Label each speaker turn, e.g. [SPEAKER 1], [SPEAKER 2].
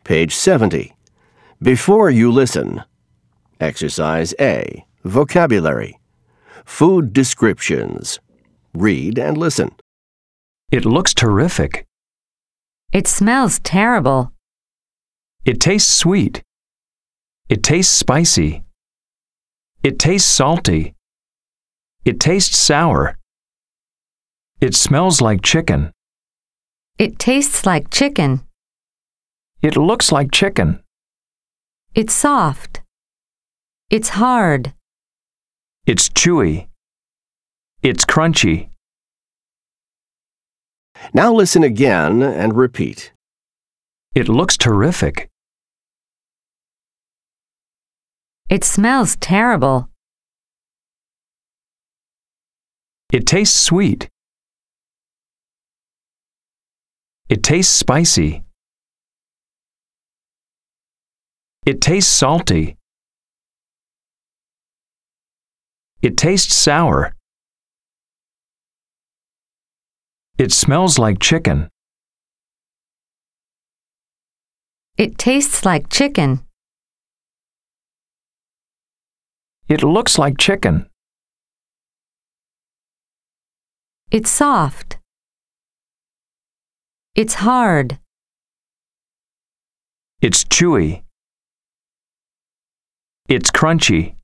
[SPEAKER 1] Page 70. Before you listen. Exercise A. Vocabulary. Food descriptions. Read and listen.
[SPEAKER 2] It looks terrific.
[SPEAKER 3] It smells terrible.
[SPEAKER 2] It tastes sweet. It tastes spicy. It tastes salty. It tastes sour. It smells like chicken.
[SPEAKER 3] It tastes like chicken.
[SPEAKER 2] It looks like chicken.
[SPEAKER 3] It's soft. It's hard.
[SPEAKER 2] It's chewy. It's crunchy.
[SPEAKER 1] Now listen again and repeat.
[SPEAKER 2] It looks terrific.
[SPEAKER 3] It smells terrible.
[SPEAKER 2] It tastes sweet. It tastes spicy. It tastes salty. It tastes sour. It smells like chicken.
[SPEAKER 3] It tastes like chicken.
[SPEAKER 2] It looks like chicken.
[SPEAKER 3] It's soft. It's hard.
[SPEAKER 2] It's chewy. It's crunchy.